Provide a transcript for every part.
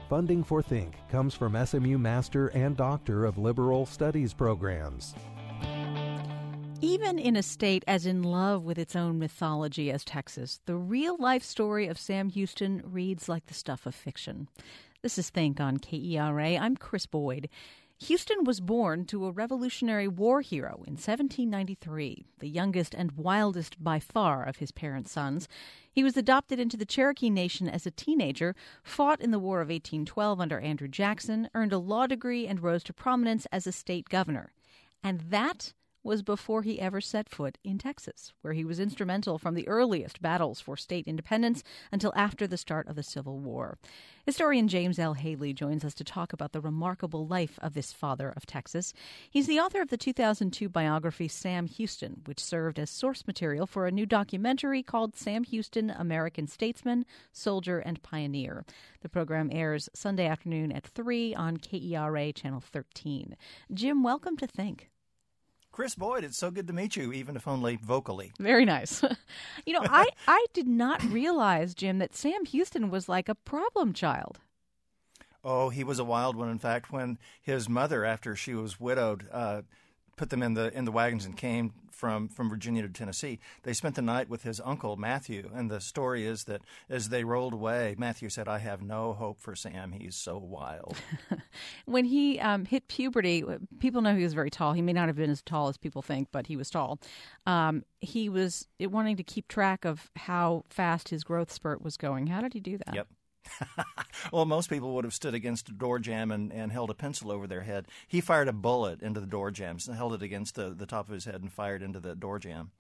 Funding for Think comes from SMU Master and Doctor of Liberal Studies programs. Even in a state as in love with its own mythology as Texas, the real-life story of Sam Houston reads like the stuff of fiction. This is Think on KERA. I'm Chris Boyd. Houston was born to a Revolutionary War hero in 1793, the youngest and wildest by far of his parents' sons. He was adopted into the Cherokee Nation as a teenager, fought in the War of 1812 under Andrew Jackson, earned a law degree, and rose to prominence as a state governor. And that was before he ever set foot in Texas, where he was instrumental from the earliest battles for state independence until after the start of the Civil War. Historian James L. Haley joins us to talk about the remarkable life of this father of Texas. He's the author of the 2002 biography Sam Houston, which served as source material for a new documentary called Sam Houston, American Statesman, Soldier, and Pioneer. The program airs Sunday afternoon at 3 on KERA Channel 13. Jim, welcome to Think. Chris Boyd, it's so good to meet you, even if only vocally. Very nice. I did not realize, Jim, that Sam Houston was like a problem child. Oh, he was a wild one. In fact, when his mother, after she was widowed, put them in the wagons and came from Virginia to Tennessee, they spent the night with his uncle, Matthew. And the story is that as they rolled away, Matthew said, "I have no hope for Sam. He's so wild." When he hit puberty, people know he was very tall. He may not have been as tall as people think, but he was tall. He was wanting to keep track of how fast his growth spurt was going. How did he do that? Yep. Well, most people would have stood against a door jamb and held a pencil over their head. He fired a bullet into the door jambs and held it against the top of his head and fired into the door jamb.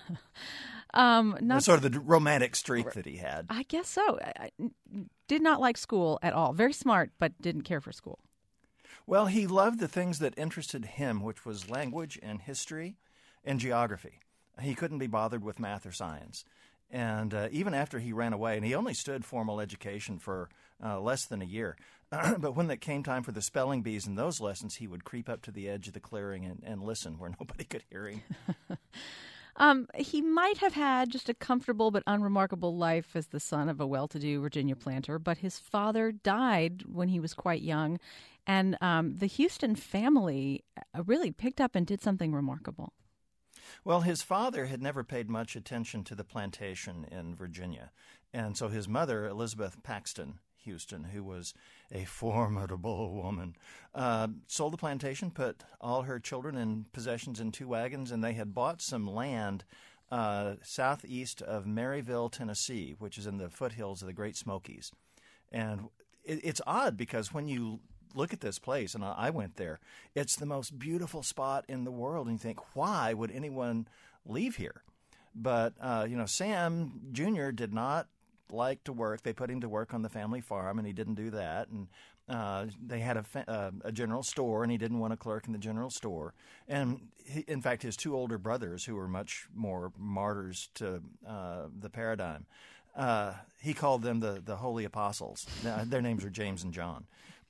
Not sort of the romantic streak that he had. I guess so. I did not like school at all. Very smart, but didn't care for school. Well, he loved the things that interested him, which was language and history and geography. He couldn't be bothered with math or science. And even after he ran away, and he only stood formal education for less than a year, but when it came time for the spelling bees and those lessons, he would creep up to the edge of the clearing and listen where nobody could hear him. He might have had just a comfortable but unremarkable life as the son of a well-to-do Virginia planter, but his father died when he was quite young, and the Houston family really picked up and did something remarkable. Well, his father had never paid much attention to the plantation in Virginia, and so his mother, Elizabeth Paxton Houston, who was a formidable woman, sold the plantation, put all her children and possessions in 2 wagons, and they had bought some land southeast of Maryville, Tennessee, which is in the foothills of the Great Smokies. And it's odd because when you look at this place, and I went there, it's the most beautiful spot in the world, and you think, why would anyone leave here? But, Sam Jr. did not like to work. They put him to work on the family farm, and he didn't do that. And they had a general store, and he didn't want to clerk in the general store. And, in fact, his 2 older brothers, who were much more martyrs to the paradigm, he called them the Holy Apostles. Now, their names are James and John.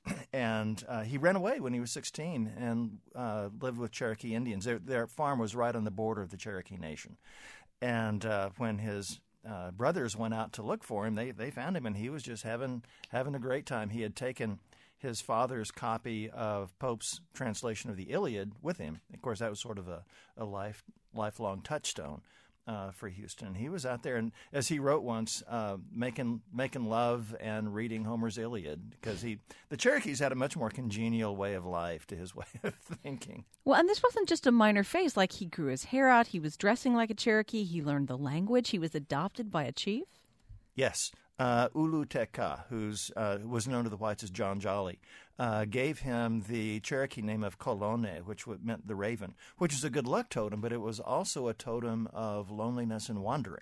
And he ran away when he was 16 and lived with Cherokee Indians. Their farm was right on the border of the Cherokee Nation. And when his brothers went out to look for him, they found him, and he was just having a great time. He had taken his father's copy of Pope's translation of the Iliad with him. Of course, that was sort of a lifelong touchstone for Houston. He was out there, and as he wrote once, making love and reading Homer's Iliad, because the Cherokees had a much more congenial way of life to his way of thinking. Well, and this wasn't just a minor phase. Like, he grew his hair out, he was dressing like a Cherokee, he learned the language, he was adopted by a chief? Yes. Ulu Teka, who was known to the whites as John Jolly, gave him the Cherokee name of Colone, which meant the raven, which is a good luck totem, but it was also a totem of loneliness and wandering.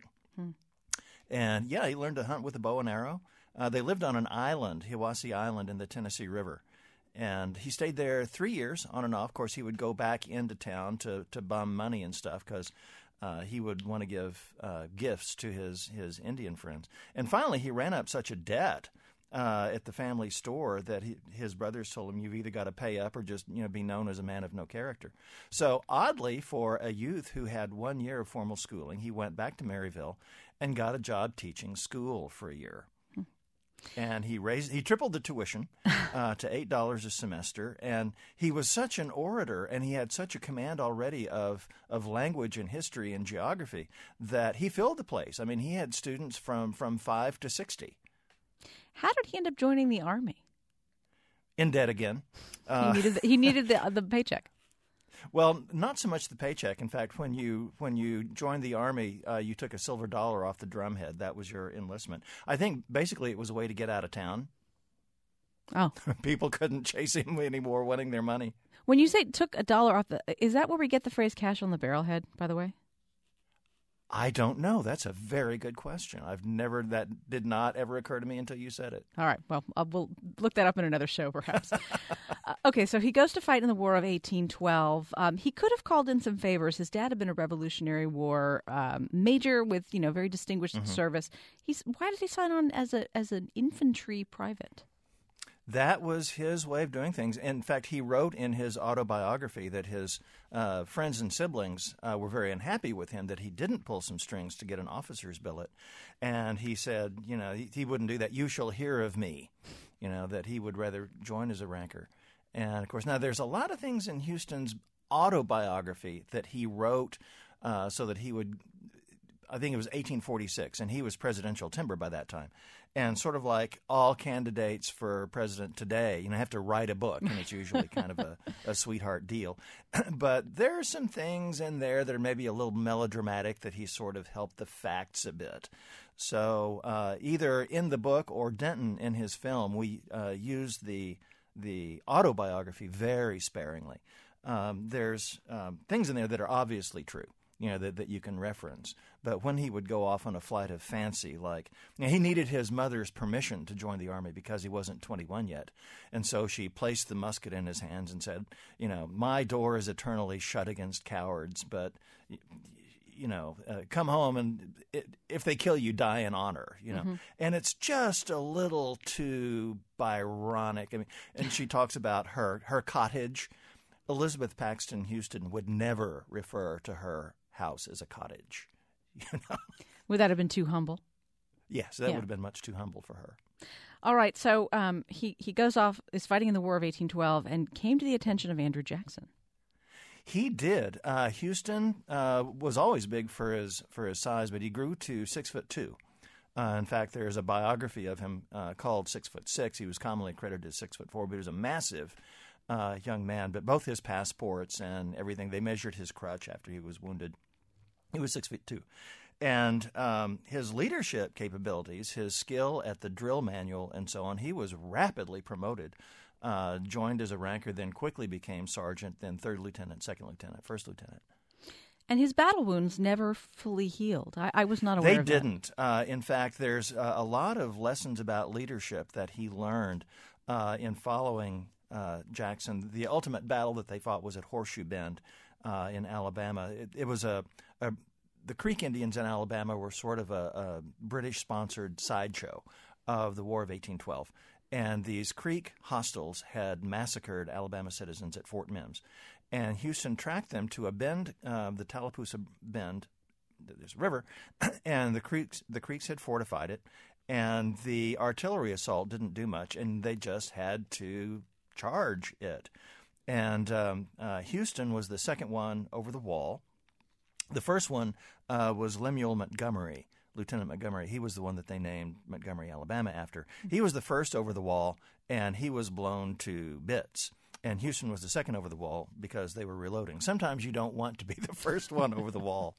And, he learned to hunt with a bow and arrow. They lived on an island, Hiwassee Island, in the Tennessee River. And he stayed there 3 years on and off. Of course, he would go back into town to bum money and stuff because he would want to give gifts to his Indian friends. And finally, he ran up such a debt at the family store that his brothers told him, "You've either got to pay up or just be known as a man of no character." So oddly, for a youth who had 1 year of formal schooling, he went back to Maryville and got a job teaching school for a year. And he tripled the tuition to $8 a semester. And he was such an orator, and he had such a command already of language and history and geography that he filled the place. I mean, he had students from 5 to 60. How did he end up joining the Army? In debt again. He needed the paycheck. Well, not so much the paycheck. In fact, when you joined the Army, you took a silver dollar off the drumhead. That was your enlistment. I think basically it was a way to get out of town. Oh. People couldn't chase him anymore, wanting their money. When you say took a dollar off is that where we get the phrase cash on the barrelhead, by the way? I don't know. That's a very good question. That did not ever occur to me until you said it. All right. Well, we'll look that up in another show, perhaps. Okay, so he goes to fight in the War of 1812. He could have called in some favors. His dad had been a Revolutionary War major with, very distinguished service. Why did he sign on as an infantry private? That was his way of doing things. In fact, he wrote in his autobiography that his friends and siblings were very unhappy with him that he didn't pull some strings to get an officer's billet. And he said, he wouldn't do that. You shall hear of me, that he would rather join as a ranker. And, of course, now there's a lot of things in Houston's autobiography that he wrote so that he would – I think it was 1846, and he was presidential timber by that time. And sort of like all candidates for president today, have to write a book, and it's usually kind of a sweetheart deal. But there are some things in there that are maybe a little melodramatic that he sort of helped the facts a bit. So either in the book or Denton in his film, we used the autobiography very sparingly. There's things in there that are obviously true. That you can reference. But when he would go off on a flight of fancy, like he needed his mother's permission to join the Army because he wasn't 21 yet. And so she placed the musket in his hands and said, my door is eternally shut against cowards, but, come home and if they kill you, die in honor, Mm-hmm. And it's just a little too Byronic. I mean, and she talks about her cottage. Elizabeth Paxton Houston would never refer to her house as a cottage. Would that have been too humble? Yes, that would have been much too humble for her. All right, so he goes off, is fighting in the War of 1812, and came to the attention of Andrew Jackson. He did. Houston was always big for his size, but he grew to 6'2". In fact, there's a biography of him called 6'6". He was commonly credited as 6'4", but he was a massive young man. But both his passports and everything, they measured his crutch after he was wounded. He was 6'2". And his leadership capabilities, his skill at the drill manual and so on, he was rapidly promoted, joined as a ranker, then quickly became sergeant, then third lieutenant, second lieutenant, first lieutenant. And his battle wounds never fully healed. I was not aware of that. They didn't. In fact, there's a lot of lessons about leadership that he learned in following Jackson. The ultimate battle that they fought was at Horseshoe Bend in Alabama. It was the Creek Indians in Alabama were sort of a British-sponsored sideshow of the War of 1812. And these Creek hostiles had massacred Alabama citizens at Fort Mims. And Houston tracked them to a bend, the Tallapoosa Bend. There's a river, and the Creeks had fortified it. And the artillery assault didn't do much, and they just had to charge it. And Houston was the second one over the wall. The first one was Lemuel Montgomery, Lieutenant Montgomery. He was the one that they named Montgomery, Alabama after. He was the first over the wall, and he was blown to bits. And Houston was the second over the wall because they were reloading. Sometimes you don't want to be the first one over the wall.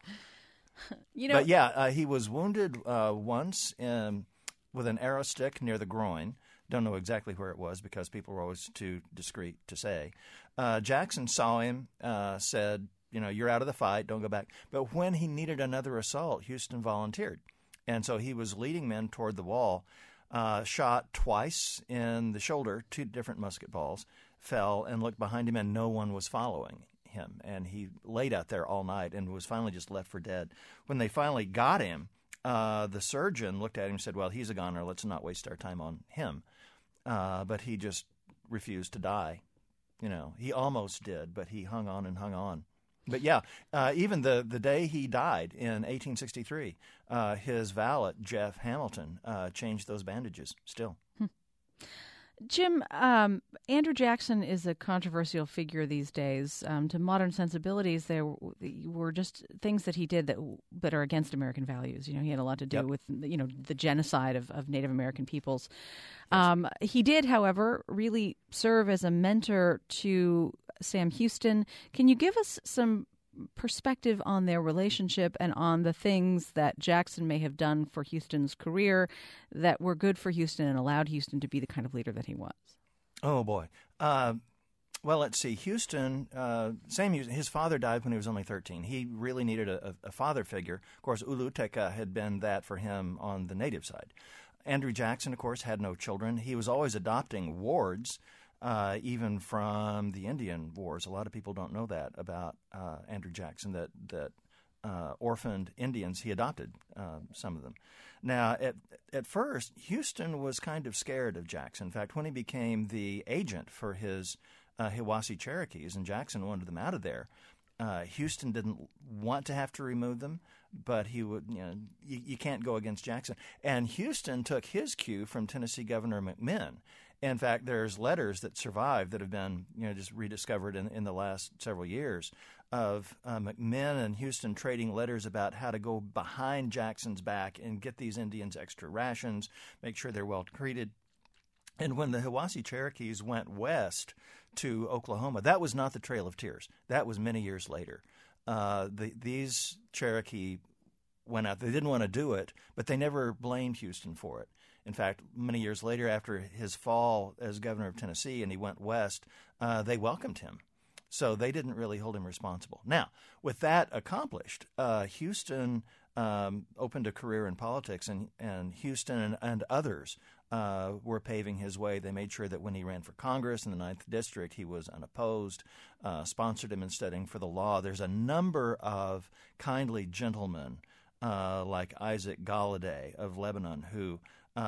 But yeah, he was wounded once with an arrow stick near the groin. Don't know exactly where it was because people were always too discreet to say. Jackson saw him, said, you're out of the fight, don't go back. But when he needed another assault, Houston volunteered. And so he was leading men toward the wall, shot twice in the shoulder, 2 different musket balls, fell and looked behind him, and no one was following him. And he laid out there all night and was finally just left for dead. When they finally got him, the surgeon looked at him and said, well, he's a goner. Let's not waste our time on him. But he just refused to die. He almost did, but he hung on and hung on. But yeah, even the day he died in 1863, his valet, Jeff Hamilton, changed those bandages still. Jim, Andrew Jackson is a controversial figure these days. To modern sensibilities, there were just things that he did that are against American values. You know, he had a lot to do with, the genocide of Native American peoples. Yes. He did, however, really serve as a mentor to Sam Houston. Can you give us some perspective on their relationship and on the things that Jackson may have done for Houston's career that were good for Houston and allowed Houston to be the kind of leader that he was? Oh, boy. Well, let's see. Houston, Sam Houston, his father died when he was only 13. He really needed a father figure. Of course, Ulu Teka had been that for him on the native side. Andrew Jackson, of course, had no children. He was always adopting wards, even from the Indian Wars. A lot of people don't know that about Andrew Jackson, that orphaned Indians, he adopted some of them. Now, at first, Houston was kind of scared of Jackson. In fact, when he became the agent for his Hiwassee Cherokees and Jackson wanted them out of there, Houston didn't want to have to remove them, but he would, you can't go against Jackson. And Houston took his cue from Tennessee Governor McMinn. In fact, there's letters that survive that have been, just rediscovered in the last several years of McMinn and Houston trading letters about how to go behind Jackson's back and get these Indians extra rations, make sure they're well treated. And when the Hiwassee Cherokees went west to Oklahoma, that was not the Trail of Tears. That was many years later. These Cherokee went out. They didn't want to do it, but they never blamed Houston for it. In fact, many years later, after his fall as governor of Tennessee and he went west, they welcomed him. So they didn't really hold him responsible. Now, with that accomplished, Houston opened a career in politics, and Houston and others were paving his way. They made sure that when he ran for Congress in the 9th District, he was unopposed, sponsored him in studying for the law. There's a number of kindly gentlemen like Isaac Galladay of Lebanon who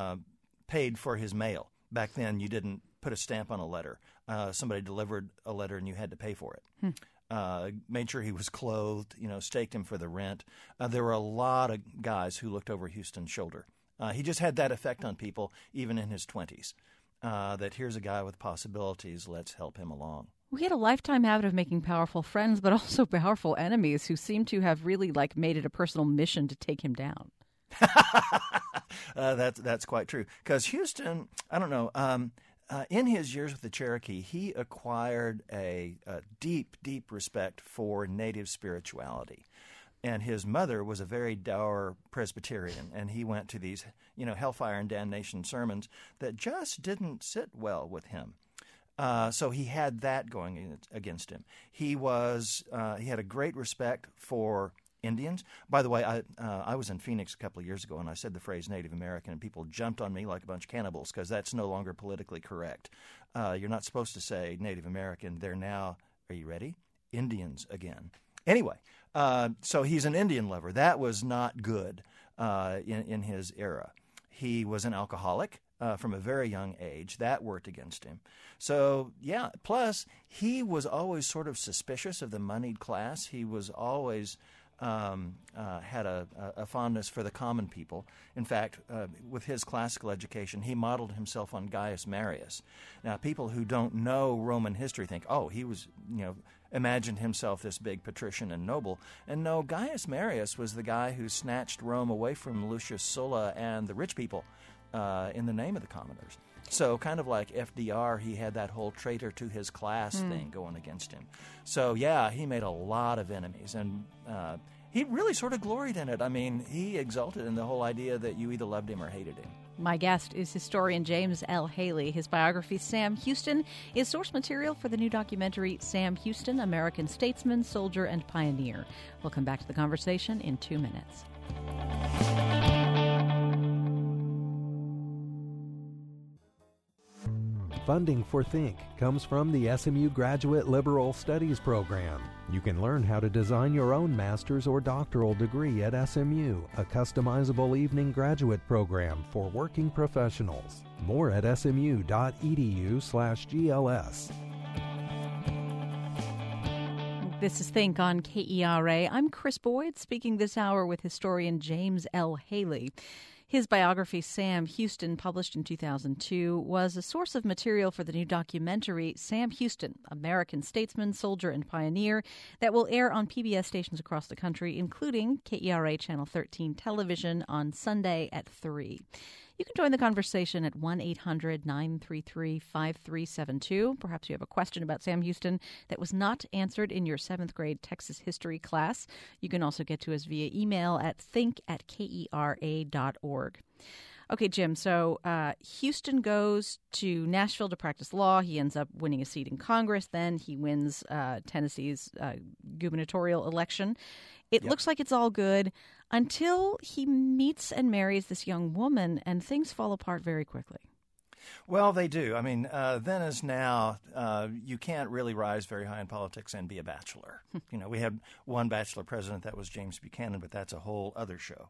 paid for his mail. Back then, you didn't put a stamp on a letter. Somebody delivered a letter and you had to pay for it. Made sure he was clothed, staked him for the rent. There were a lot of guys who looked over Houston's shoulder. He just had that effect on people, even in his 20s, that here's a guy with possibilities, let's help him along. We had a lifetime habit of making powerful friends, but also powerful enemies who seem to have really made it a personal mission to take him down. That's quite true. Because Houston, I don't know, in his years with the Cherokee, he acquired a deep, deep respect for native spirituality. And his mother was a very dour Presbyterian, and he went to these, hellfire and damnation sermons that just didn't sit well with him. So he had that going against him. He had a great respect for Indians. By the way, I was in Phoenix a couple of years ago, and I said the phrase Native American, and people jumped on me like a bunch of cannibals because that's no longer politically correct. You're not supposed to say Native American. They're now, are you ready? Indians again. Anyway, so he's an Indian lover. That was not good in his era. He was an alcoholic from a very young age. That worked against him. So, yeah, plus he was always sort of suspicious of the moneyed class. He was always had a fondness for the common people. In fact, with his classical education, he modeled himself on Gaius Marius. Now, people who don't know Roman history think, oh, he was, imagined himself this big patrician and noble. And no, Gaius Marius was the guy who snatched Rome away from Lucius Sulla and the rich people in the name of the commoners. So kind of like FDR, he had that whole traitor to his class thing going against him. So, yeah, he made a lot of enemies, and he really sort of gloried in it. I mean, he exulted in the whole idea that you either loved him or hated him. My guest is historian James L. Haley. His biography, Sam Houston, is source material for the new documentary, Sam Houston, American Statesman, Soldier, and Pioneer. We'll come back to the conversation in 2 minutes. Funding for Think comes from the SMU Graduate Liberal Studies Program. You can learn how to design your own master's or doctoral degree at SMU, a customizable evening graduate program for working professionals. More at smu.edu/GLS. This is Think on KERA. I'm Chris Boyd, speaking this hour with historian James L. Haley. His biography, Sam Houston, published in 2002, was a source of material for the new documentary Sam Houston, American Statesman, Soldier, and Pioneer, that will air on PBS stations across the country, including KERA Channel 13 television on Sunday at 3. You can join the conversation at 1-800-933-5372. Perhaps you have a question about Sam Houston that was not answered in your 7th grade Texas history class. You can also get to us via email at think@kera.org. Okay, Jim, so Houston goes to Nashville to practice law. He ends up winning a seat in Congress. Then he wins Tennessee's gubernatorial election. It looks like it's all good until he meets and marries this young woman, and things fall apart very quickly. Well, they do. I mean, then as now, you can't really rise very high in politics and be a bachelor. We had one bachelor president, that was James Buchanan, but that's a whole other show.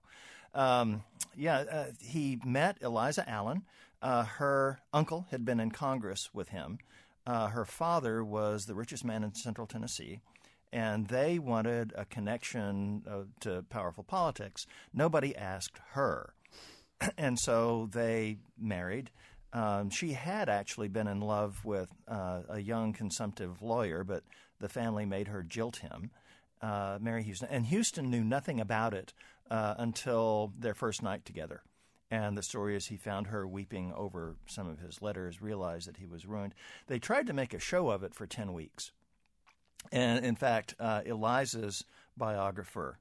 He met Eliza Allen. Her uncle had been in Congress with him. Her father was the richest man in Central Tennessee. And they wanted a connection to powerful politics. Nobody asked her. And so they married. She had actually been in love with a young consumptive lawyer, but the family made her jilt him, marry Houston. And Houston knew nothing about it until their first night together. And the story is he found her weeping over some of his letters, realized that he was ruined. They tried to make a show of it for 10 weeks. And in fact, Eliza's biographer,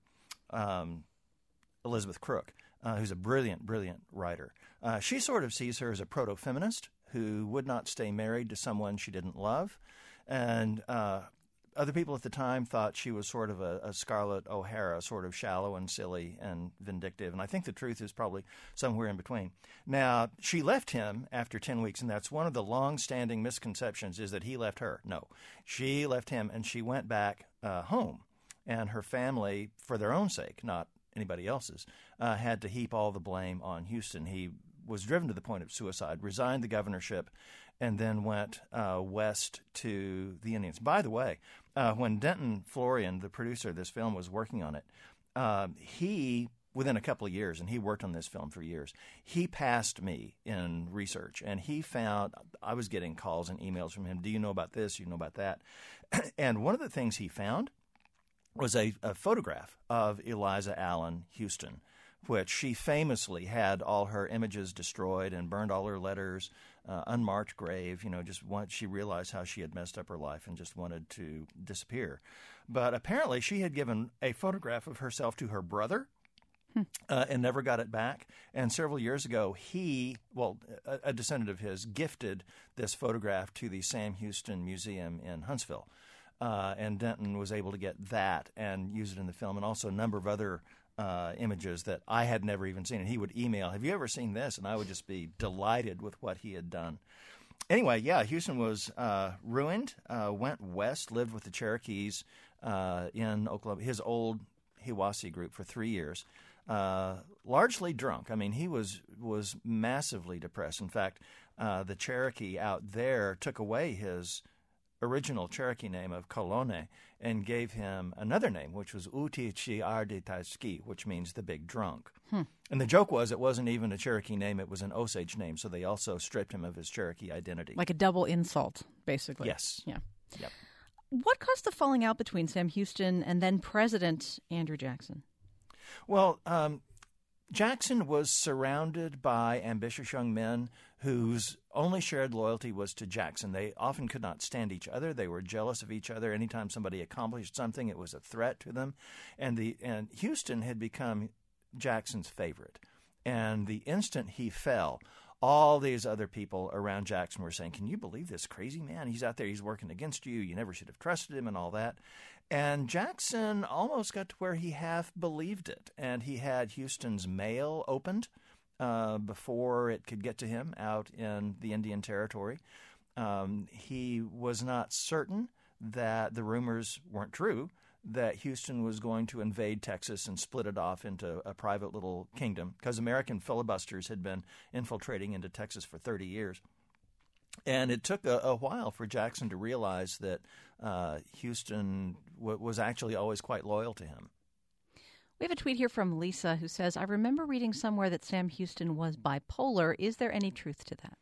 Elizabeth Crook, who's a brilliant, brilliant writer, she sort of sees her as a proto-feminist who would not stay married to someone she didn't love. And other people at the time thought she was sort of a Scarlett O'Hara, sort of shallow and silly and vindictive. And I think the truth is probably somewhere in between. Now, she left him after 10 weeks, and that's one of the long-standing misconceptions is that he left her. No, she left him, and she went back home. And her family, for their own sake, not anybody else's, had to heap all the blame on Houston. He was driven to the point of suicide, resigned the governorship, and then went west to the Indians. By the way, when Denton Florian, the producer of this film, was working on it, he, within a couple of years, and he worked on this film for years, he passed me in research, and he found, I was getting calls and emails from him, do you know about this, do you know about that? And one of the things he found was a photograph of Eliza Allen Houston, which she famously had all her images destroyed and burned all her letters, unmarked grave, just once she realized how she had messed up her life and just wanted to disappear. But apparently she had given a photograph of herself to her brother and never got it back. And several years ago, a descendant of his, gifted this photograph to the Sam Houston Museum in Huntsville. And Denton was able to get that and use it in the film, and also a number of other images that I had never even seen. And he would email, have you ever seen this? And I would just be delighted with what he had done. Anyway, Houston was ruined, went west, lived with the Cherokees in Oklahoma, his old Hiwassee group, for 3 years, largely drunk. I mean, he was massively depressed. In fact, the Cherokee out there took away his original Cherokee name of Colone and gave him another name, which was Utichiarditaski, which means the big drunk. And the joke was it wasn't even a Cherokee name, it was an Osage name, so they also stripped him of his Cherokee identity. Like a double insult, basically. Yes. Yeah. Yep. What caused the falling out between Sam Houston and then President Andrew Jackson? Well, Jackson was surrounded by ambitious young men whose only shared loyalty was to Jackson. They often could not stand each other. They were jealous of each other. Anytime somebody accomplished something, it was a threat to them. And Houston had become Jackson's favorite. And the instant he fell, all these other people around Jackson were saying, can you believe this crazy man? He's out there, he's working against you. You never should have trusted him and all that. And Jackson almost got to where he half believed it. And he had Houston's mail opened before it could get to him out in the Indian Territory. He was not certain that the rumors weren't true, that Houston was going to invade Texas and split it off into a private little kingdom, because American filibusters had been infiltrating into Texas for 30 years. And it took a while for Jackson to realize that Houston was actually always quite loyal to him. We have a tweet here from Lisa who says, I remember reading somewhere that Sam Houston was bipolar. Is there any truth to that?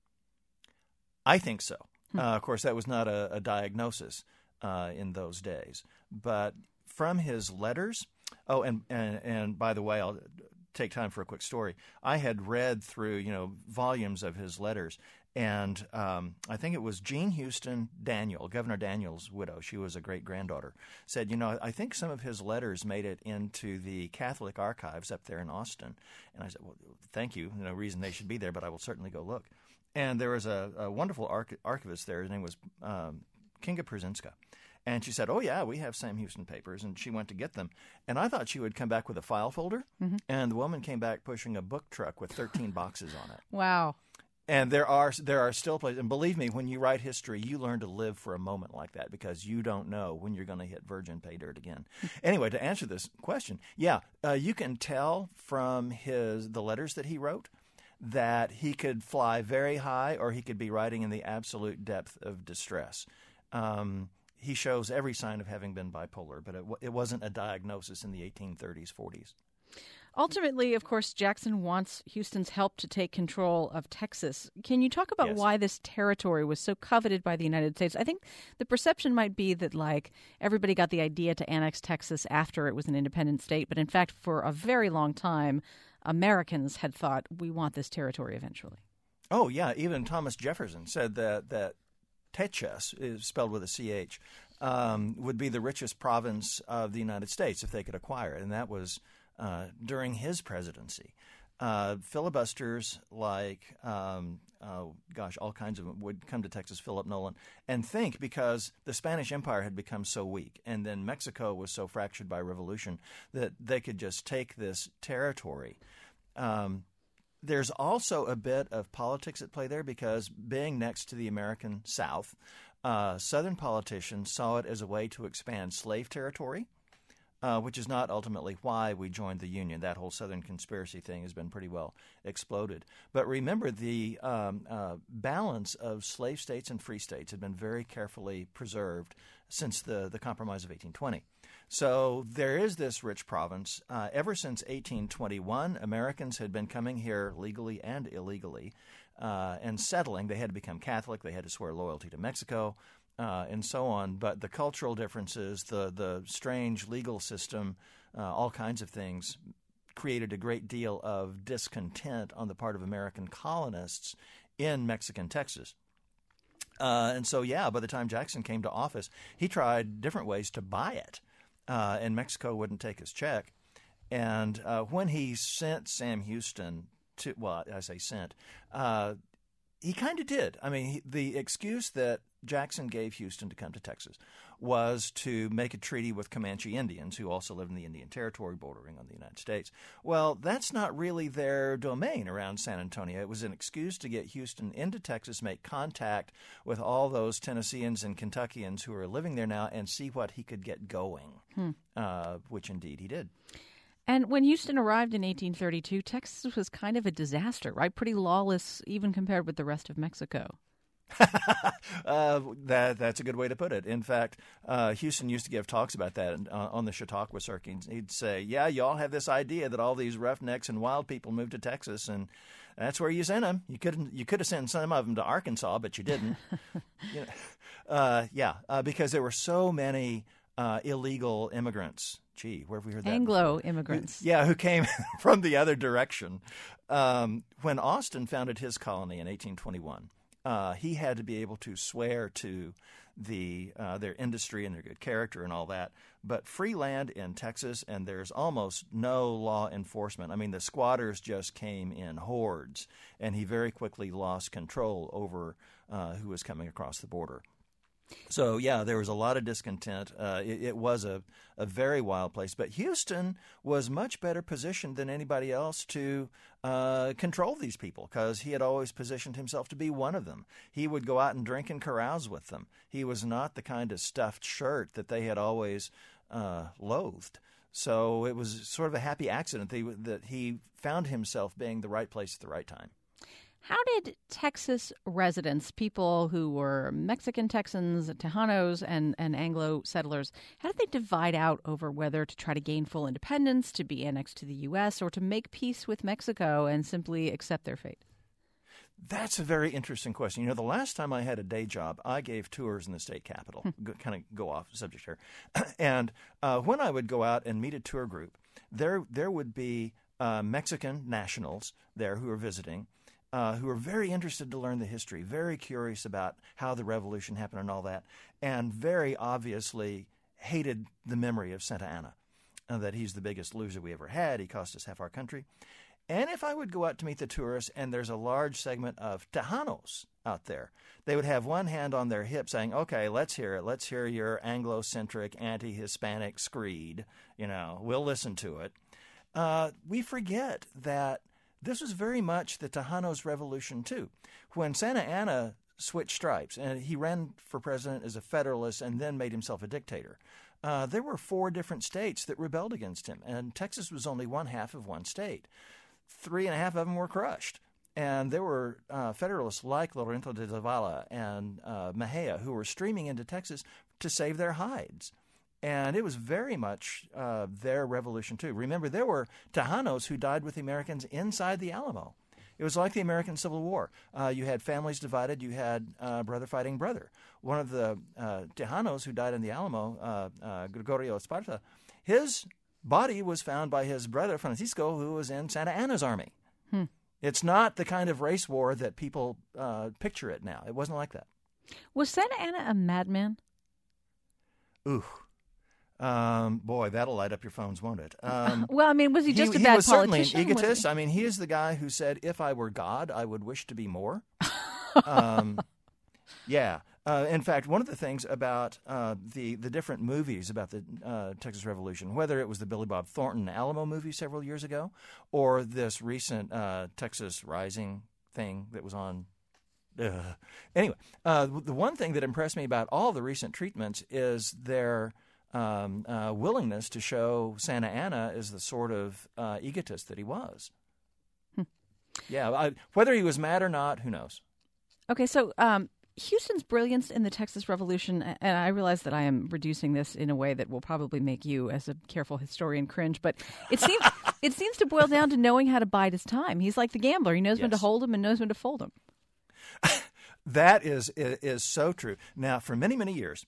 I think so. Of course, that was not a diagnosis in those days. But from his letters, and by the way, I'll take time for a quick story. I had read through, volumes of his letters, and I think it was Jean Houston Daniel, Governor Daniel's widow. She was a great-granddaughter. Said, I think some of his letters made it into the Catholic archives up there in Austin. And I said, well, thank you. No reason they should be there, but I will certainly go look. And there was a wonderful archivist there. His name was Kinga Przynska. And she said, oh, yeah, we have Sam Houston papers. And she went to get them. And I thought she would come back with a file folder. Mm-hmm. And the woman came back pushing a book truck with 13 boxes on it. Wow. And there are still places. And believe me, when you write history, you learn to live for a moment like that because you don't know when you're going to hit virgin pay dirt again. Anyway, to answer this question, you can tell from the letters that he wrote that he could fly very high or he could be writing in the absolute depth of distress. He shows every sign of having been bipolar, but it wasn't a diagnosis in the 1830s, 40s. Ultimately, of course, Jackson wants Houston's help to take control of Texas. Can you talk about why this territory was so coveted by the United States? I think the perception might be that, everybody got the idea to annex Texas after it was an independent state, but in fact, for a very long time, Americans had thought, we want this territory eventually. Oh, yeah. Even Thomas Jefferson said that Texas, is spelled with a CH, would be the richest province of the United States if they could acquire it, and that was during his presidency. Filibusters like, all kinds of them would come to Texas, Philip Nolan, and think because the Spanish Empire had become so weak and then Mexico was so fractured by revolution that they could just take this territory. There's also a bit of politics at play there because being next to the American South, Southern politicians saw it as a way to expand slave territory. Which is not ultimately why we joined the Union. That whole Southern conspiracy thing has been pretty well exploded. But remember, the balance of slave states and free states had been very carefully preserved since the Compromise of 1820. So there is this rich province. Ever since 1821, Americans had been coming here legally and illegally and settling. They had to become Catholic. They had to swear loyalty to Mexico. And so on, but the cultural differences, the strange legal system, all kinds of things created a great deal of discontent on the part of American colonists in Mexican Texas. And so, by the time Jackson came to office, he tried different ways to buy it, and Mexico wouldn't take his check. And when he sent Sam Houston to, he kind of did. I mean, the excuse that Jackson gave Houston to come to Texas was to make a treaty with Comanche Indians, who also lived in the Indian Territory bordering on the United States. Well, that's not really their domain around San Antonio. It was an excuse to get Houston into Texas, make contact with all those Tennesseans and Kentuckians who are living there now, and see what he could get going, which indeed he did. And when Houston arrived in 1832, Texas was kind of a disaster, right? Pretty lawless, even compared with the rest of Mexico. That's a good way to put it. In fact, Houston used to give talks about that on the Chautauqua circuit. He'd say, y'all have this idea that all these roughnecks and wild people moved to Texas, and that's where you sent them. You could have sent some of them to Arkansas, but you didn't. Because there were so many illegal immigrants. Gee, where have we heard that? Anglo immigrants. Who came from the other direction. When Austin founded his colony in 1821, he had to be able to swear to their industry and their good character and all that. But free land in Texas, and there's almost no law enforcement. I mean, the squatters just came in hordes, and he very quickly lost control over who was coming across the border. So, there was a lot of discontent. It was a very wild place. But Houston was much better positioned than anybody else to control these people because he had always positioned himself to be one of them. He would go out and drink and carouse with them. He was not the kind of stuffed shirt that they had always loathed. So it was sort of a happy accident that he found himself being the right place at the right time. How did Texas residents, people who were Mexican Texans, Tejanos, and Anglo settlers, how did they divide out over whether to try to gain full independence, to be annexed to the U.S., or to make peace with Mexico and simply accept their fate? That's a very interesting question. You know, the last time I had a day job, I gave tours in the state capitol. Kind of go off subject here. And when I would go out and meet a tour group, there would be Mexican nationals there who were visiting, who were very interested to learn the history, very curious about how the revolution happened and all that, and very obviously hated the memory of Santa Anna, that he's the biggest loser we ever had. He cost us half our country. And if I would go out to meet the tourists and there's a large segment of Tejanos out there, they would have one hand on their hip saying, okay, let's hear it. Let's hear your Anglo-centric, anti-Hispanic screed. You know, we'll listen to it. We forget that this was very much the Tejanos' revolution, too. When Santa Anna switched stripes, and he ran for president as a Federalist and then made himself a dictator, there were 4 different states that rebelled against him, and Texas was only one half of one state. 3.5 of them were crushed. And there were Federalists like Lorenzo de Zavala and Mejia who were streaming into Texas to save their hides. And it was very much their revolution, too. Remember, there were Tejanos who died with the Americans inside the Alamo. It was like the American Civil War. You had families divided. You had brother fighting brother. One of the Tejanos who died in the Alamo, Gregorio Esparza, his body was found by his brother Francisco, who was in Santa Anna's army. It's not the kind of race war that people picture it now. It wasn't like that. Was Santa Anna a madman? Ooh. Boy, that'll light up your phones, won't it? Well, I mean, was he just a bad politician? He was certainly an politician? egotist. I mean, he is the guy who said, if I were God, I would wish to be more. Yeah. In fact, one of the things about the different movies about the Texas Revolution, whether it was the Billy Bob Thornton Alamo movie several years ago or this recent Texas Rising thing that was on. Anyway, the one thing that impressed me about all the recent treatments is their willingness to show Santa Anna as the sort of egotist that he was. Yeah, whether he was mad or not, who knows? Okay, so Houston's brilliance in the Texas Revolution, and I realize that I am reducing this in a way that will probably make you, as a careful historian, cringe, but it seems to boil down to knowing how to bide his time. He's like the gambler. He knows when to hold him and knows when to fold him. That is so true. Now, for many, many years,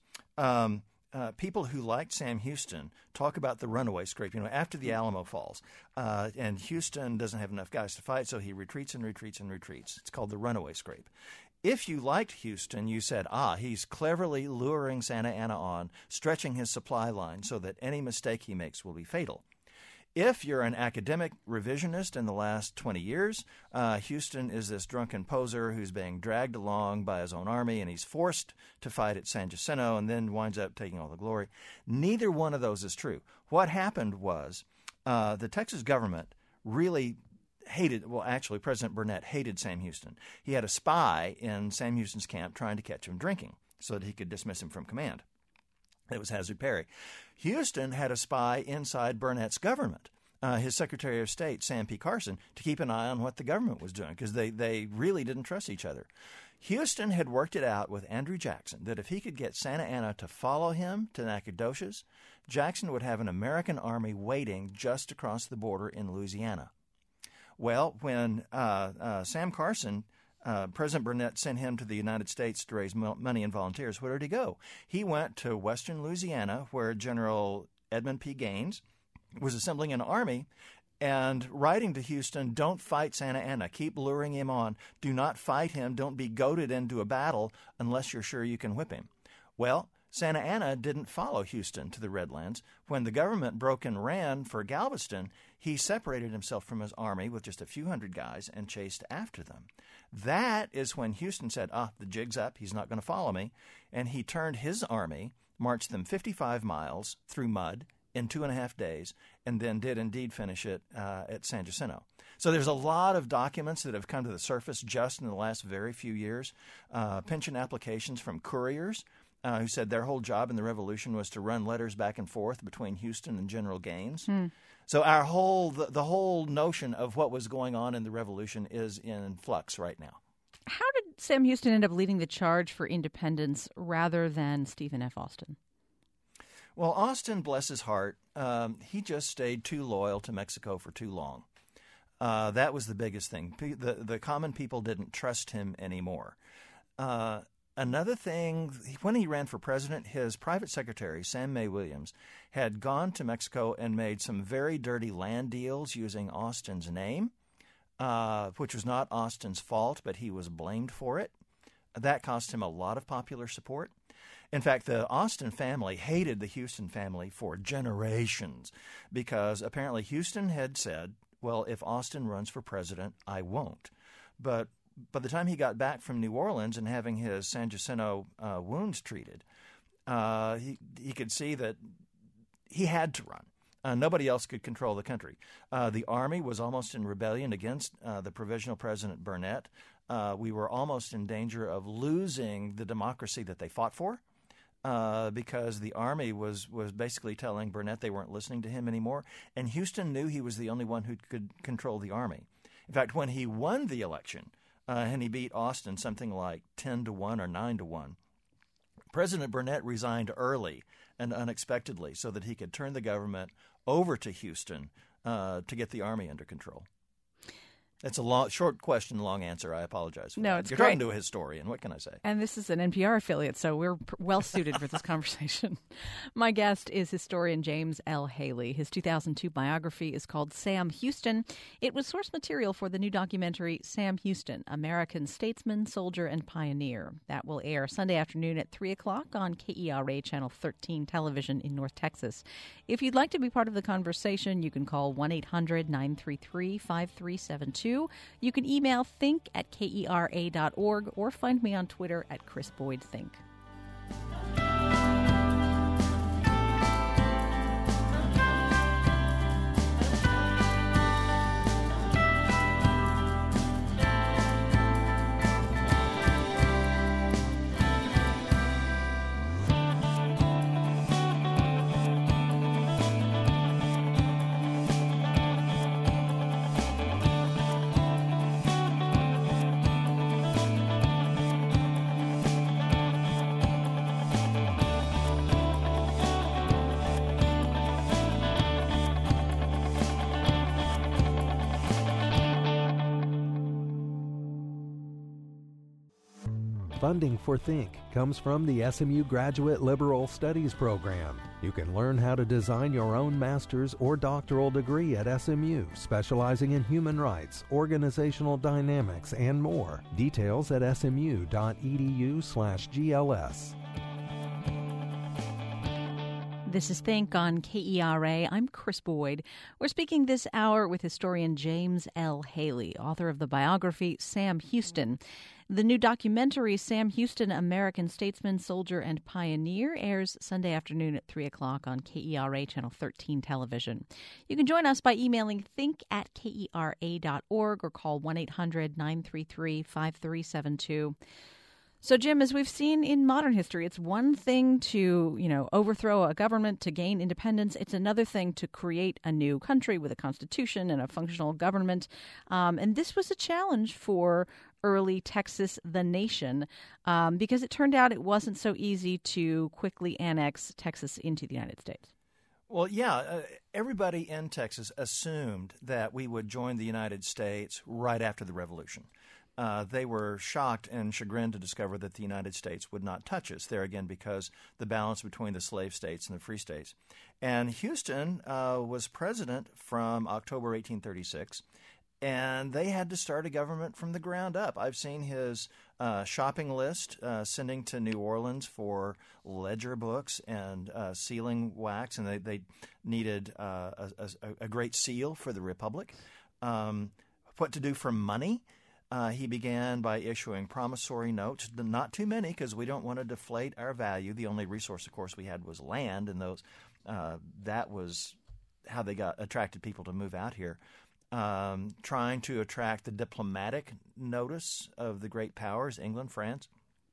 people who liked Sam Houston talk about the runaway scrape. You know, after the Alamo falls, and Houston doesn't have enough guys to fight, so he retreats and retreats and retreats. It's called the runaway scrape. If you liked Houston, you said, he's cleverly luring Santa Anna on, stretching his supply line so that any mistake he makes will be fatal. If you're an academic revisionist in the last 20 years, Houston is this drunken poser who's being dragged along by his own army, and he's forced to fight at San Jacinto and then winds up taking all the glory. Neither one of those is true. What happened was the Texas government really actually, President Burnett hated Sam Houston. He had a spy in Sam Houston's camp trying to catch him drinking so that he could dismiss him from command. It was Hazard Perry. Houston had a spy inside Burnett's government, his Secretary of State, Sam P. Carson, to keep an eye on what the government was doing because they really didn't trust each other. Houston had worked it out with Andrew Jackson that if he could get Santa Anna to follow him to Nacogdoches, Jackson would have an American army waiting just across the border in Louisiana. Well, when Sam Carson, President Burnett sent him to the United States to raise money and volunteers, where did he go? He went to western Louisiana, where General Edmund P. Gaines was assembling an army and writing to Houston, don't fight Santa Anna. Keep luring him on. Do not fight him. Don't be goaded into a battle unless you're sure you can whip him. Well, Santa Anna didn't follow Houston to the Redlands. When the government broke and ran for Galveston, he separated himself from his army with just a few hundred guys and chased after them. That is when Houston said, the jig's up, he's not going to follow me. And he turned his army, marched them 55 miles through mud in 2.5 days, and then did indeed finish it at San Jacinto. So there's a lot of documents that have come to the surface just in the last very few years, pension applications from couriers who said their whole job in the Revolution was to run letters back and forth between Houston and General Gaines. So the whole notion of what was going on in the Revolution is in flux right now. How did Sam Houston end up leading the charge for independence rather than Stephen F. Austin? Well, Austin, bless his heart, he just stayed too loyal to Mexico for too long. That was the biggest thing. The common people didn't trust him anymore. Another thing, when he ran for president, his private secretary, Sam May Williams, had gone to Mexico and made some very dirty land deals using Austin's name, which was not Austin's fault, but he was blamed for it. That cost him a lot of popular support. In fact, the Austin family hated the Houston family for generations because apparently Houston had said, well, if Austin runs for president, I won't. But by the time he got back from New Orleans and having his San Jacinto wounds treated, he could see that he had to run. Nobody else could control the country. The Army was almost in rebellion against the provisional president Burnett. We were almost in danger of losing the democracy that they fought for because the Army was basically telling Burnett they weren't listening to him anymore. And Houston knew he was the only one who could control the Army. In fact, when he won the election, and he beat Austin something like 10-1 or 9-1. President Burnett resigned early and unexpectedly so that he could turn the government over to Houston to get the Army under control. That's a short question, long answer. I apologize for that. It's You're great. talking to a historian. What can I say? And this is an NPR affiliate, so we're well suited for this conversation. My guest is historian James L. Haley. His 2002 biography is called Sam Houston. It was source material for the new documentary Sam Houston, American Statesman, Soldier, and Pioneer. That will air Sunday afternoon at 3 o'clock on KERA Channel 13 television in North Texas. If you'd like to be part of the conversation, you can call 1-800-933-5372. You can email think@kera.org or find me on Twitter @ChrisBoydThink. Funding for Think comes from the SMU Graduate Liberal Studies Program. You can learn how to design your own master's or doctoral degree at SMU, specializing in human rights, organizational dynamics, and more. Details at smu.edu/GLS. This is Think on KERA. I'm Chris Boyd. We're speaking this hour with historian James L. Haley, author of the biography Sam Houston. The new documentary, Sam Houston, American Statesman, Soldier, and Pioneer, airs Sunday afternoon at 3 o'clock on KERA Channel 13 television. You can join us by emailing think@kera.org or call 1-800-933-5372. So, Jim, as we've seen in modern history, it's one thing to, overthrow a government to gain independence. It's another thing to create a new country with a constitution and a functional government. And this was a challenge for early Texas, the nation, because it turned out it wasn't so easy to quickly annex Texas into the United States. Well, yeah, everybody in Texas assumed that we would join the United States right after the Revolution. They were shocked and chagrined to discover that the United States would not touch us, there again because the balance between the slave states and the free states. And Houston was president from October 1836, and they had to start a government from the ground up. I've seen his shopping list sending to New Orleans for ledger books and sealing wax, and they needed a great seal for the Republic. What to do for money? He began by issuing promissory notes, not too many because we don't want to deflate our value. The only resource, of course, we had was land, and that was how they attracted people to move out here. Trying to attract the diplomatic notice of the great powers, England, France.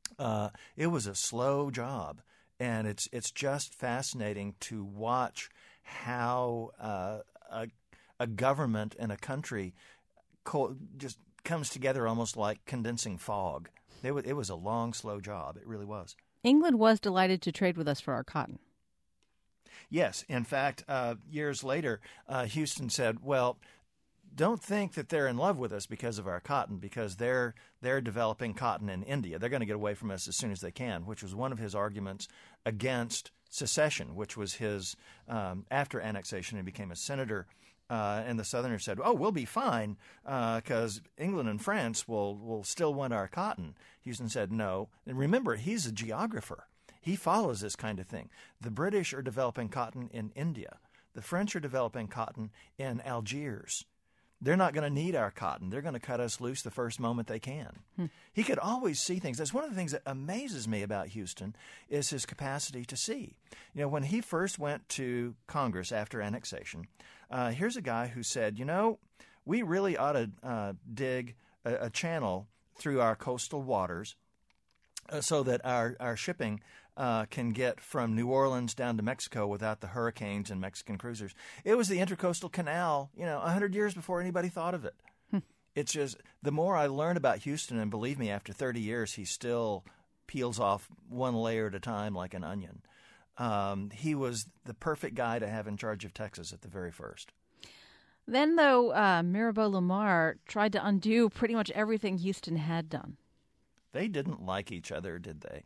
It was a slow job, and it's just fascinating to watch how a government and a country just comes together almost like condensing fog. It was a long, slow job. It really was. England was delighted to trade with us for our cotton. Yes. In fact, years later, Houston said, well, don't think that they're in love with us because of our cotton, because they're developing cotton in India. They're going to get away from us as soon as they can, which was one of his arguments against secession, which was his after annexation. He became a senator, and the Southerners said, oh, we'll be fine because England and France will still want our cotton. Houston said no. And remember, he's a geographer. He follows this kind of thing. The British are developing cotton in India. The French are developing cotton in Algiers. They're not going to need our cotton. They're going to cut us loose the first moment they can. He could always see things. That's one of the things that amazes me about Houston is his capacity to see. You know, when he first went to Congress after annexation, here's a guy who said, you know, we really ought to dig a channel through our coastal waters so that our shipping can get from New Orleans down to Mexico without the hurricanes and Mexican cruisers. It was the Intercoastal Canal, 100 years before anybody thought of it. It's just, the more I learn about Houston, and believe me, after 30 years, he still peels off one layer at a time like an onion. He was the perfect guy to have in charge of Texas at the very first. Then, though, Mirabeau Lamar tried to undo pretty much everything Houston had done. They didn't like each other, did they?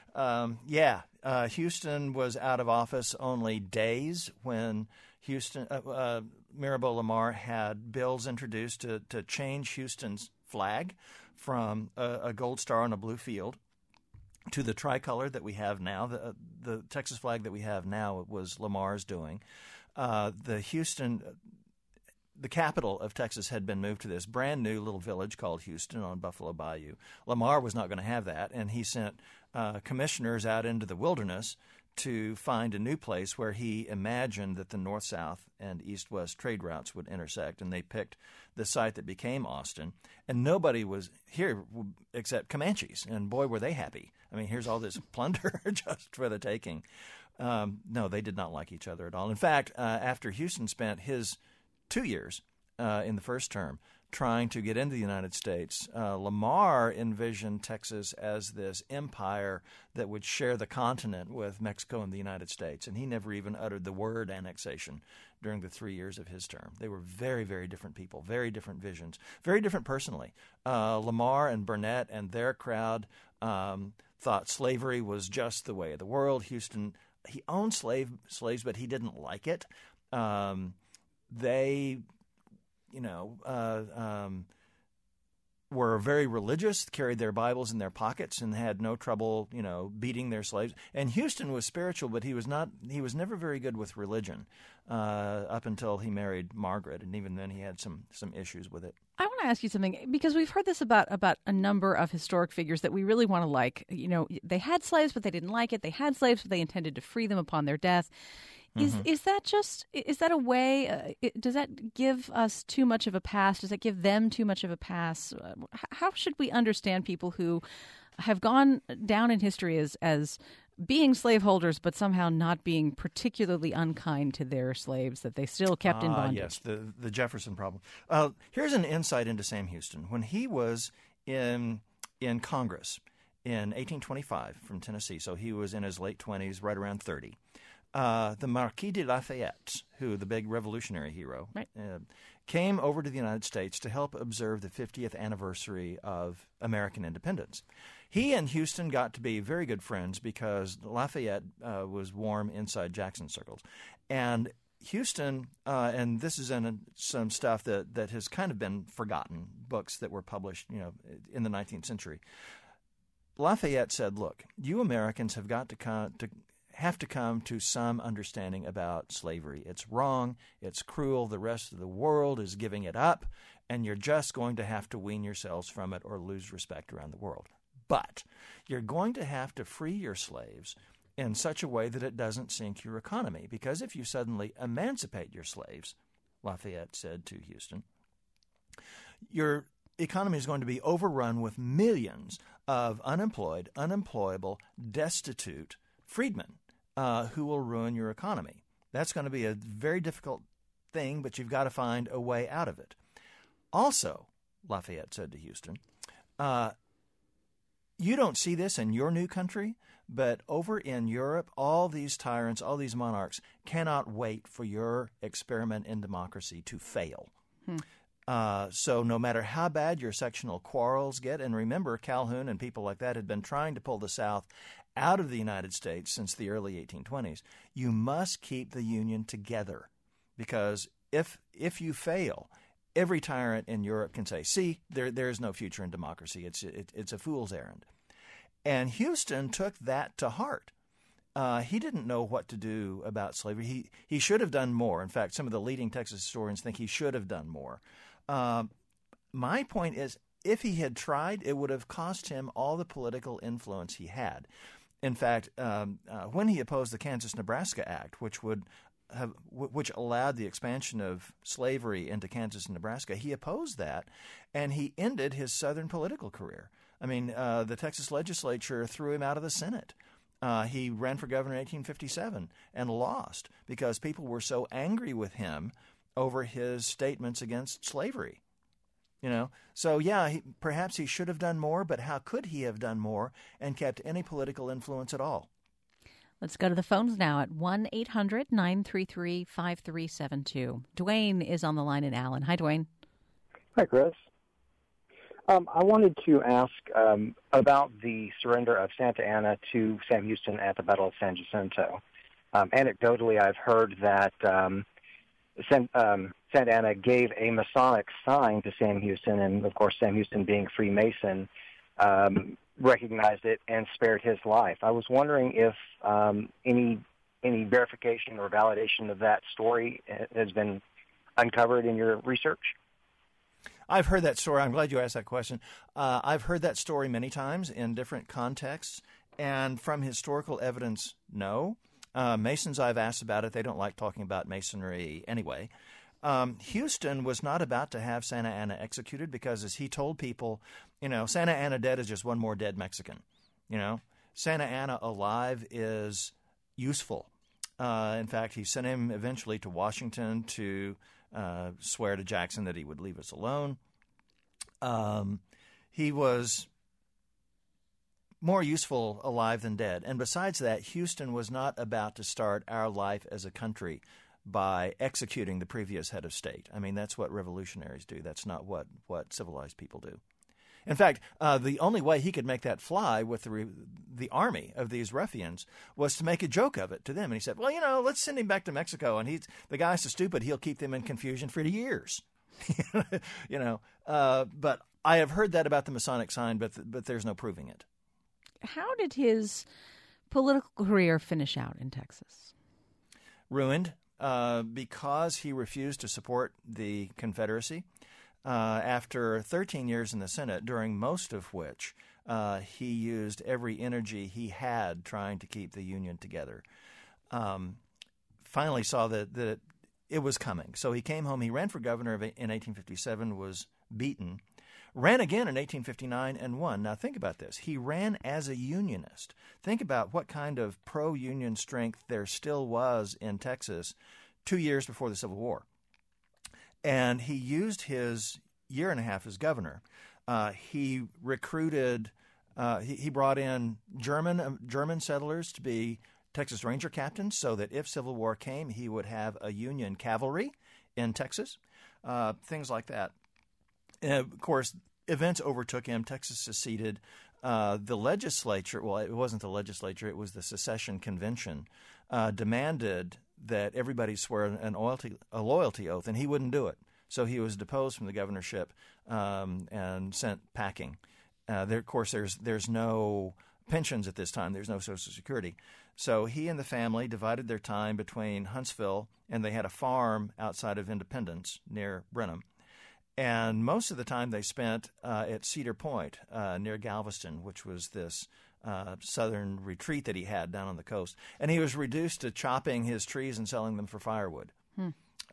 Houston was out of office only days when Mirabeau Lamar had bills introduced to change Houston's flag from a gold star on a blue field to the tricolor that we have now. The Texas flag that we have now was Lamar's doing. The capital of Texas had been moved to this brand new little village called Houston on Buffalo Bayou. Lamar was not going to have that, and he sent commissioners out into the wilderness to find a new place where he imagined that the north-south and east-west trade routes would intersect, and they picked the site that became Austin. And nobody was here except Comanches, and boy, were they happy. I mean, here's all this plunder just for the taking. No, they did not like each other at all. In fact, after Houston spent his 2 years in the first term trying to get into the United States, Lamar envisioned Texas as this empire that would share the continent with Mexico and the United States, and he never even uttered the word annexation during the 3 years of his term. They were very, very different people, very different visions, very different personally. Lamar and Burnett and their crowd thought slavery was just the way of the world. Houston, he owned slaves, but he didn't like it. They, were very religious, carried their Bibles in their pockets, and had no trouble, beating their slaves. And Houston was spiritual, but he was never very good with religion up until he married Margaret, and even then he had some issues with it. I want to ask you something, because we've heard this about a number of historic figures that we really want to like. They had slaves, but they didn't like it. They had slaves, but they intended to free them upon their death. Is that a way? Does that give us too much of a pass? Does that give them too much of a pass? How should we understand people who have gone down in history as being slaveholders, but somehow not being particularly unkind to their slaves that they still kept in bondage? Yes, the Jefferson problem. Here's an insight into Sam Houston. When he was in Congress in 1825 from Tennessee, so he was in his late 20s, right around 30. The Marquis de Lafayette, who the big revolutionary hero, right, came over to the United States to help observe the 50th anniversary of American independence. He and Houston got to be very good friends because Lafayette was warm inside Jackson circles. And Houston, and this is in some stuff that has kind of been forgotten, books that were published in the 19th century. Lafayette said, look, you Americans have got to come to some understanding about slavery. It's wrong. It's cruel. The rest of the world is giving it up, and you're just going to have to wean yourselves from it or lose respect around the world. But you're going to have to free your slaves in such a way that it doesn't sink your economy, because if you suddenly emancipate your slaves, Lafayette said to Houston, you're economy is going to be overrun with millions of unemployed, unemployable, destitute freedmen who will ruin your economy. That's going to be a very difficult thing, but you've got to find a way out of it. Also, Lafayette said to Houston, you don't see this in your new country, but over in Europe, all these tyrants, all these monarchs cannot wait for your experiment in democracy to fail. So no matter how bad your sectional quarrels get, and remember, Calhoun and people like that had been trying to pull the South out of the United States since the early 1820s, you must keep the Union together, because if you fail, every tyrant in Europe can say, see, there is no future in democracy. It's a fool's errand. And Houston took that to heart. He didn't know what to do about slavery. He should have done more. In fact, some of the leading Texas historians think he should have done more. My point is, if he had tried, it would have cost him all the political influence he had. In fact, when he opposed the Kansas-Nebraska Act, which allowed the expansion of slavery into Kansas and Nebraska, he opposed that, and he ended his Southern political career. I mean, the Texas legislature threw him out of the Senate. He ran for governor in 1857 and lost because people were so angry with him over his statements against slavery. So yeah, perhaps he should have done more, but how could he have done more and kept any political influence at all? Let's go to the phones now at 1-800-933-5372. Dwayne is on the line in Allen. Hi, Dwayne. Hi, Chris. I wanted to ask about the surrender of Santa Anna to Sam Houston at the Battle of San Jacinto. Anecdotally, I've heard that Santa Anna gave a Masonic sign to Sam Houston, and of course Sam Houston, being a Freemason, recognized it and spared his life. I was wondering if any verification or validation of that story has been uncovered in your research. I've heard that story. I'm glad you asked that question. I've heard that story many times in different contexts, and from historical evidence, no. Masons I've asked about it. They don't like talking about Masonry anyway. Houston was not about to have Santa Anna executed because, as he told people, Santa Anna dead is just one more dead Mexican. Santa Anna alive is useful. In fact, he sent him eventually to Washington to swear to Jackson that he would leave us alone. He was more useful alive than dead. And besides that, Houston was not about to start our life as a country by executing the previous head of state. I mean, that's what revolutionaries do. That's not what civilized people do. In fact, the only way he could make that fly with the army of these ruffians was to make a joke of it to them. And he said, well, let's send him back to Mexico. And the guy's so stupid, he'll keep them in confusion for years. But I have heard that about the Masonic sign, but there's no proving it. How did his political career finish out in Texas? Ruined, because he refused to support the Confederacy. After 13 years in the Senate, during most of which he used every energy he had trying to keep the Union together, finally saw that it was coming. So he came home. He ran for governor in 1857, was beaten, ran again in 1859 and won. Now think about this. He ran as a Unionist. Think about what kind of pro-Union strength there still was in Texas 2 years before the Civil War. And he used his year and a half as governor. He recruited, he brought in German settlers to be Texas Ranger captains so that if Civil War came, he would have a Union cavalry in Texas, things like that. And of course, events overtook him. Texas seceded. The legislature, well, it wasn't the legislature, it was the secession convention, demanded that everybody swear a loyalty oath, and he wouldn't do it. So he was deposed from the governorship and sent packing. Of course, there's no pensions at this time. There's no Social Security. So he and the family divided their time between Huntsville, and they had a farm outside of Independence near Brenham. And most of the time they spent at Cedar Point near Galveston, which was this southern retreat that he had down on the coast. And he was reduced to chopping his trees and selling them for firewood.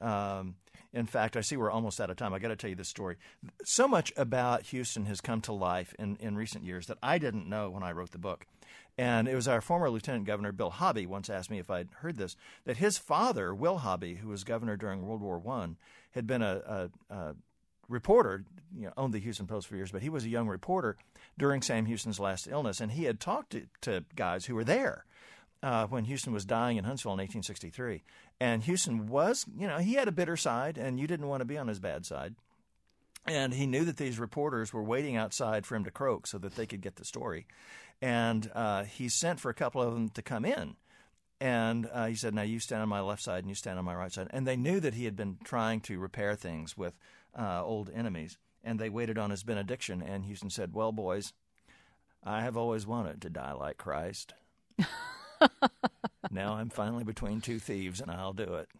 In fact, I see we're almost out of time. I got to tell you this story. So much about Houston has come to life in recent years that I didn't know when I wrote the book. And it was our former Lieutenant Governor, Bill Hobby, once asked me if I'd heard this, that his father, Will Hobby, who was governor during World War I, had been a reporter, owned the Houston Post for years, but he was a young reporter during Sam Houston's last illness. And he had talked to guys who were there when Houston was dying in Huntsville in 1863. And Houston was, he had a bitter side, and you didn't want to be on his bad side. And he knew that these reporters were waiting outside for him to croak so that they could get the story. And he sent for a couple of them to come in. And he said, now you stand on my left side and you stand on my right side. And they knew that he had been trying to repair things with old enemies. And they waited on his benediction. And Houston said, well, boys, I have always wanted to die like Christ. Now I'm finally between two thieves, and I'll do it.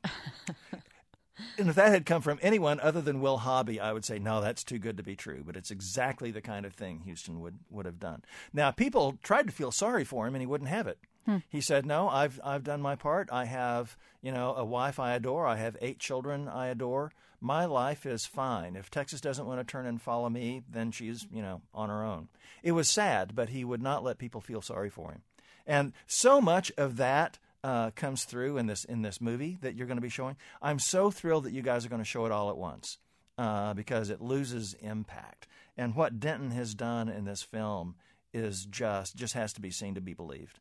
And if that had come from anyone other than Will Hobby, I would say, no, that's too good to be true. But it's exactly the kind of thing Houston would have done. Now, people tried to feel sorry for him, and he wouldn't have it. He said, no, I've done my part. I have, a wife I adore. I have 8 children I adore. My life is fine. If Texas doesn't want to turn and follow me, then she's, on her own. It was sad, but he would not let people feel sorry for him. And so much of that comes through in this movie that you're going to be showing. I'm so thrilled that you guys are going to show it all at once because it loses impact. And what Denton has done in this film is just has to be seen to be believed.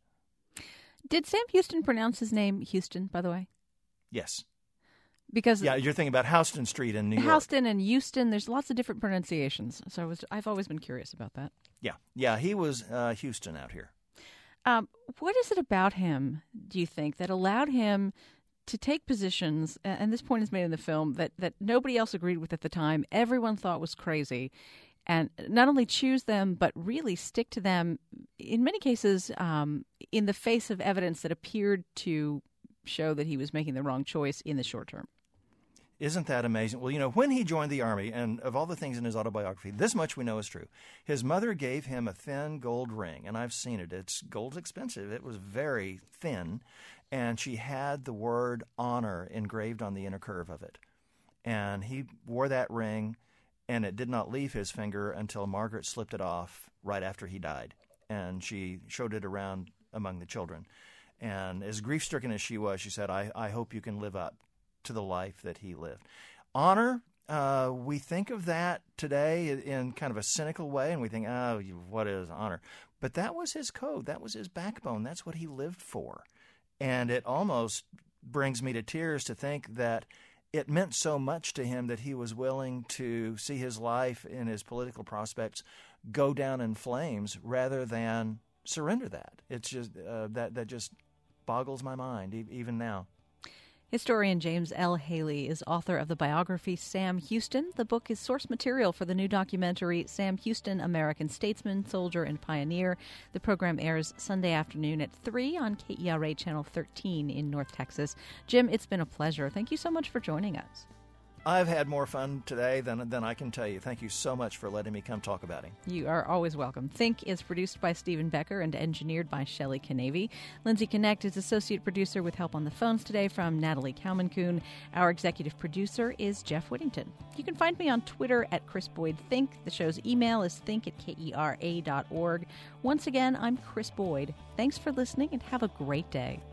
Did Sam Houston pronounce his name Houston, by the way? Yes. Because you're thinking about Houston Street in New York. Houston and Houston, there's lots of different pronunciations. So I've always been curious about that. Yeah, he was Houston out here. What is it about him, do you think, that allowed him to take positions, and this point is made in the film, that nobody else agreed with at the time, everyone thought was crazy, and not only choose them, but really stick to them, in many cases, in the face of evidence that appeared to show that he was making the wrong choice in the short term? Isn't that amazing? Well, when he joined the Army, and of all the things in his autobiography, this much we know is true. His mother gave him a thin gold ring, and I've seen it. Gold's expensive. It was very thin, and she had the word honor engraved on the inner curve of it. And he wore that ring, and it did not leave his finger until Margaret slipped it off right after he died. And she showed it around among the children. And as grief-stricken as she was, she said, I hope you can live up to the life that he lived. Honor, we think of that today in kind of a cynical way, and we think, what is honor? But that was his code. That was his backbone. That's what he lived for. And it almost brings me to tears to think that it meant so much to him that he was willing to see his life and his political prospects go down in flames rather than surrender that. It's just that just boggles my mind even now. Historian James L. Haley is author of the biography Sam Houston. The book is source material for the new documentary Sam Houston, American Statesman, Soldier, and Pioneer. The program airs Sunday afternoon at 3 on KERA Channel 13 in North Texas. Jim, it's been a pleasure. Thank you so much for joining us. I've had more fun today than I can tell you. Thank you so much for letting me come talk about him. You are always welcome. Think is produced by Stephen Becker and engineered by Shelley Canavy. Lindsay Connect is associate producer with help on the phones today from Natalie Cowman-Kuhn. Our executive producer is Jeff Whittington. You can find me on Twitter at Chris Boyd Think. The show's email is think@kera.org. Once again, I'm Chris Boyd. Thanks for listening and have a great day.